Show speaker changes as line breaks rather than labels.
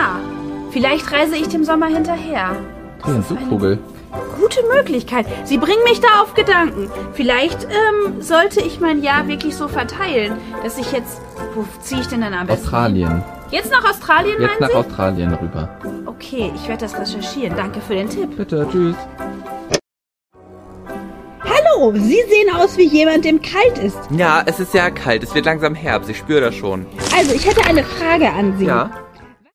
Jahr. Vielleicht reise ich dem Sommer hinterher.
Hey, ein Zugvogel.
Gute Möglichkeit. Sie bringen mich da auf Gedanken. Vielleicht sollte ich mein Jahr wirklich so verteilen, dass ich jetzt... Wo ziehe ich denn dann am besten?
Australien.
Jetzt nach Australien, meinen
Jetzt nach
Sie?
Australien rüber.
Okay, ich werde das recherchieren. Danke für den Tipp.
Bitte, tschüss.
Hallo, Sie sehen aus wie jemand, dem kalt ist.
Ja, es ist ja kalt. Es wird langsam Herbst. Ich spüre das schon.
Also, ich hätte eine Frage an Sie.
Ja?